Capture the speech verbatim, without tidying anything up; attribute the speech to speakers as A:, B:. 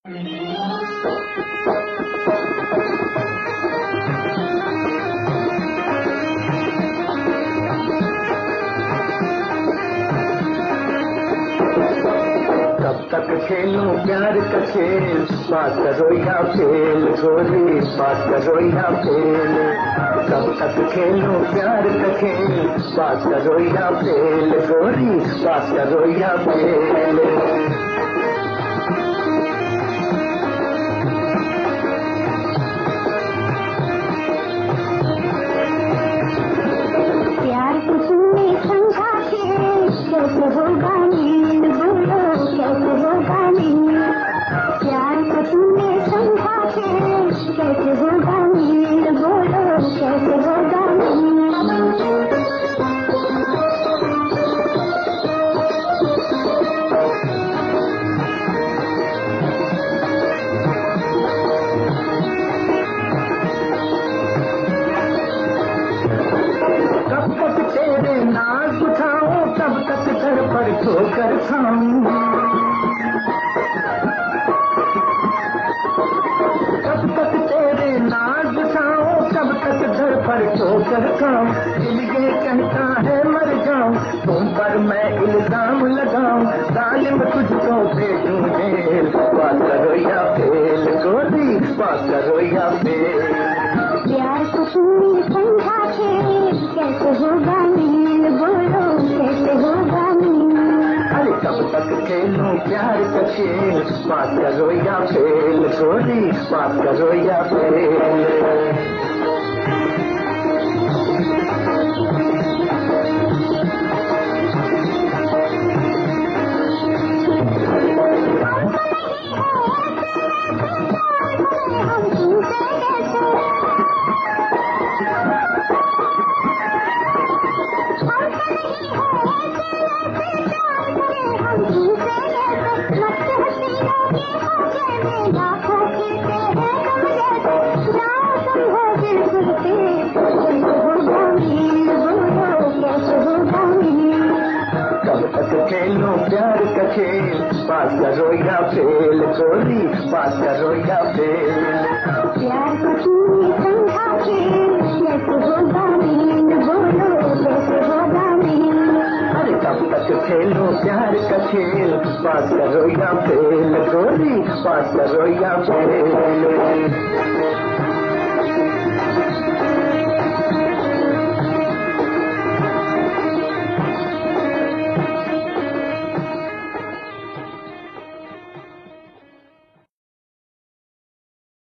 A: कब तक खेलूं प्यार का खेल, बात करो या फेल, गोरी बात करो या फेल। कब तक खेलूं प्यार का खेल, बात करो या फेल, गोरी बात करो या फेल।
B: प्यार को तुमने समझा के कैसे होगा नींद, बोलो कैसे होगा नींद। प्यार को तुमने समझा के कैसे होगा नींद, बोलो कैसे होगा नींद।
A: कब तक तेरे नाज उठाऊं, तब तक सर पर ठोकर खाऊं। कब तक तेरे नाज उठाऊं, तब तक सर पर ठोकर खाऊं। दिल ये कहता है मर जाऊं, तुम पर मैं इल्जाम लगाऊं। जालिम तुझको भेजूं जेल, बात करो या फेल, गोरी बात करो या फेल।
B: प्यार को तुमने समझा के कैसे होगा नींद, बोलो कैसे होगा नींद।
A: अरे कब तक खेलूं प्यार का खेल, बात करो या फेल, गोरी बात करो या फेल।
B: हम तुमसे कैसे
A: कब तक खेलूं प्यार का खेल, बात करो या फेल, गोरी बात करो या फेल।
B: प्यार को तुमने समझा के कैसे होगा नींद, बोलो कैसे होगा नींद।
A: अरे कब तक खेलूं प्यार का खेल, बात करो या फेल, गोरी बात करो या फेल।